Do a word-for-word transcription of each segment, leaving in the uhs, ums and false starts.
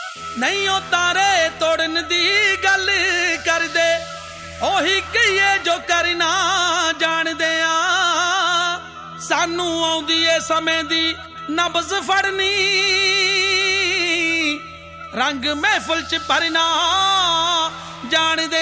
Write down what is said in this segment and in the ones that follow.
नहीं ओ तारे तोड़न दी गल कर दे ओही कहिए जो करना जान दे सानू आउंदी ए समय दी नब्ज फड़नी रंग महफिल च भरना जान दे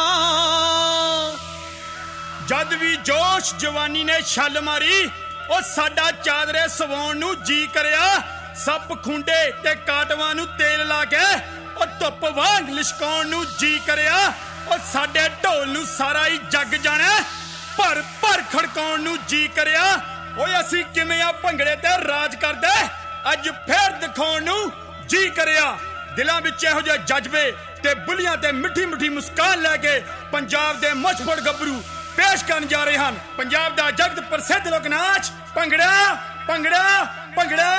जद भी जोश जवानी ने छल मारी ओ साडा चादरे सवाउण नू जी करिया सप खुंडे ते काटवां नू तेल ला के ओ धुप वांग लिशकाउण नू जी करिया ओ साडे ढोल नू सारा ही जग जाने भर भर खड़काउण नू जी करिया ओए असीं किवें आ भंगड़े ते राज करदे अज फेर दिखाउण नू जी करिया दिलां विच इहो जिहे जज्बे ते बुलियां ते मिठी मिठी मुस्कान लैके पंजाब दे मुछफड़ गभरू पेश करन जा रहे हैं पंजाब दा जगत प्रसिद्ध लोक नाच भंगड़ा भंगड़ा भंगड़ा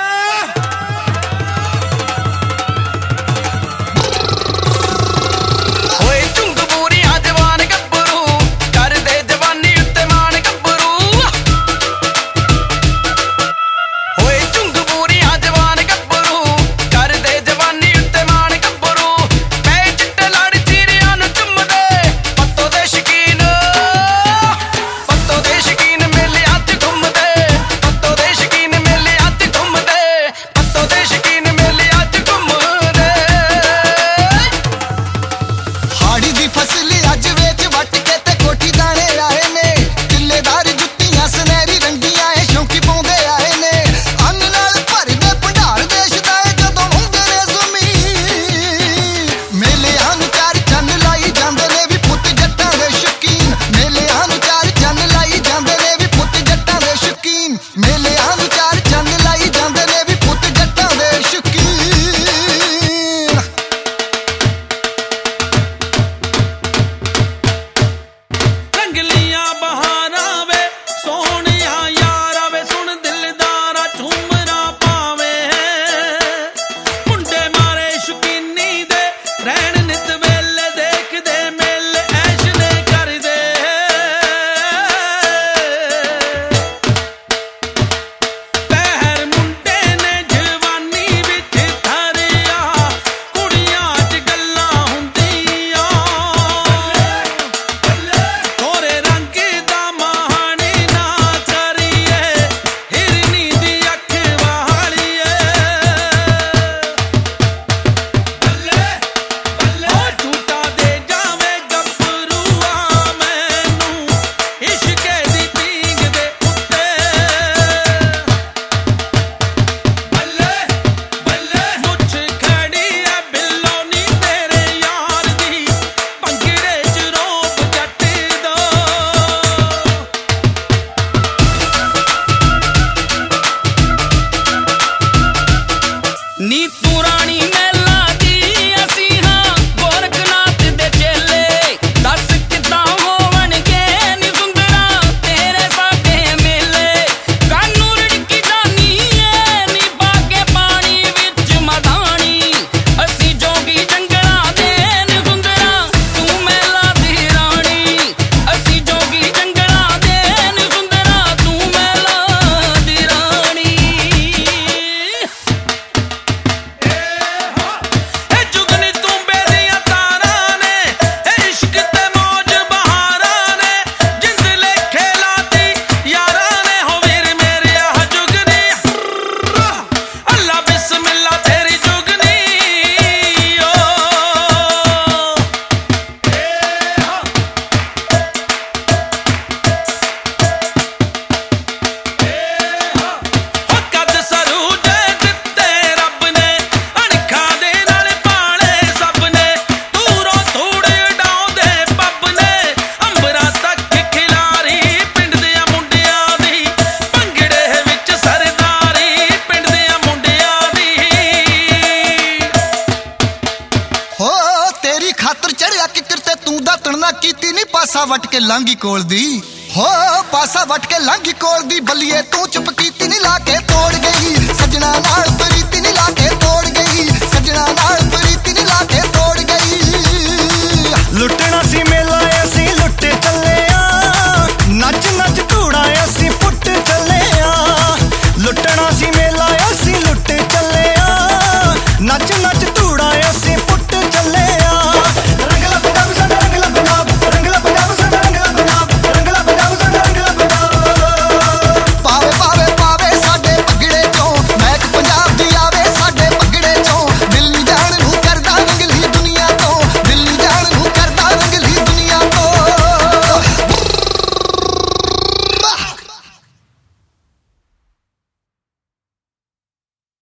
पासा वट के लांगी कोल दी हो पासा वट के लांगी कोल दी बलिए तू चुप